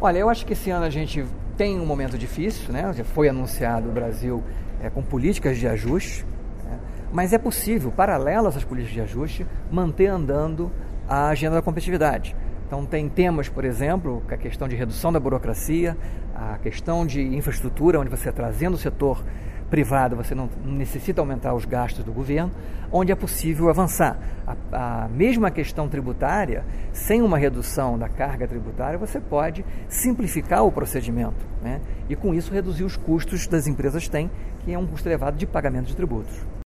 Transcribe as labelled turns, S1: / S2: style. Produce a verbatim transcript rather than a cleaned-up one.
S1: Olha, eu acho que esse ano a gente tem um momento difícil, né? Já foi anunciado o Brasil é, com políticas de ajuste, né? Mas é possível, paralelo a essas políticas de ajuste, manter andando a agenda da competitividade. Então tem temas, por exemplo, a questão de redução da burocracia, a questão de infraestrutura, onde você trazendo o setor privado, você não necessita aumentar os gastos do governo, onde é possível avançar. A, a mesma questão tributária, sem uma redução da carga tributária, você pode simplificar o procedimento, né? E com isso reduzir os custos das empresas têm, que é um custo elevado de pagamento de tributos.